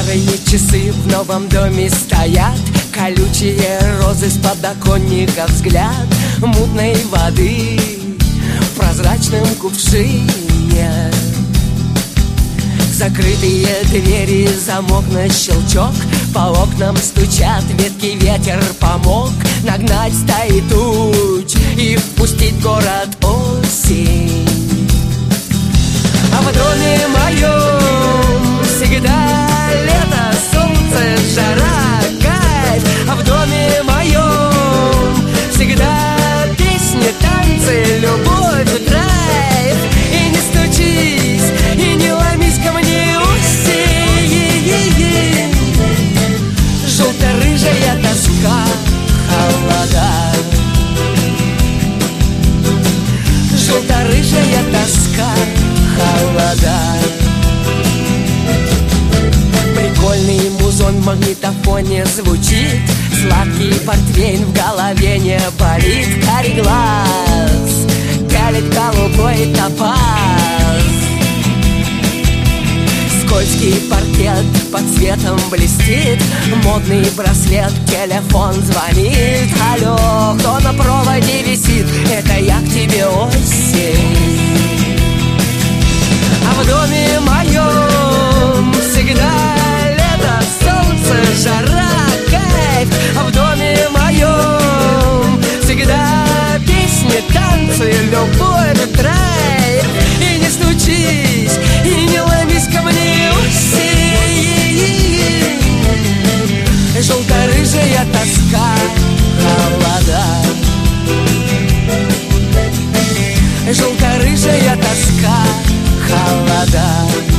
Старые часы в новом доме стоят, колючие розы с подоконника, взгляд мутной воды в прозрачном кувшине. Закрытые двери, замок на щелчок, по окнам стучат ветки, ветер помог нагнать стаи туч и впустить в город осень. А в доме моем всегда лето, солнце, жара, кайф. А в доме моем всегда песни, танцы, любовь, драйв. И не стучись, и не ломись ко мне осень. Желто-рыжая тоска, холода. Желто-рыжая тоска, холода. Прикольный музон в магнитофоне звучит, сладкий портвейн в голове не болит. Карий глаз пялит голубой топаз. Скользкий паркет под светом блестит, модный браслет, телефон звонит. Алло, кто на проводе висит? Это я к тебе, осень. А в доме моем всегда лето, солнце, жара, кайф. А в доме моем всегда песни, танцы, любовь, драйв. И не стучись, и не ломись ко мне осень. Желто-рыжая тоска, холода. Желто-рыжая тоска, холода.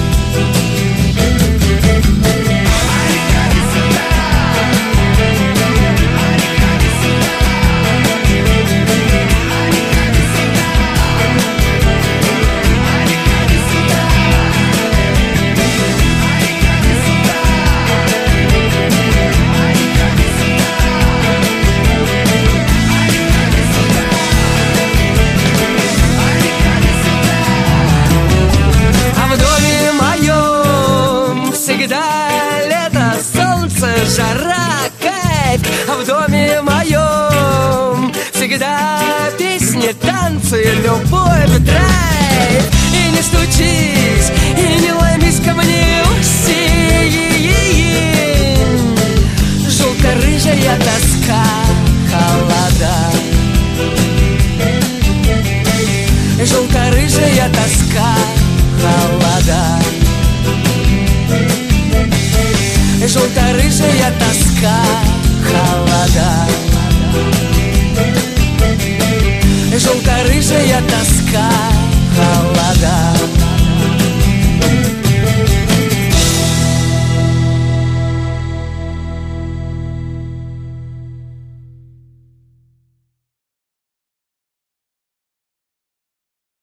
Жара, кайф. А в доме моем всегда песни, танцы, любовь, драйв. И не стучись, и не ломись ко мне осень. Желто-рыжая тоска, холода. Желто-рыжая тоска, холода. Желто-рыжая тоска, холода. Желто-рыжая тоска.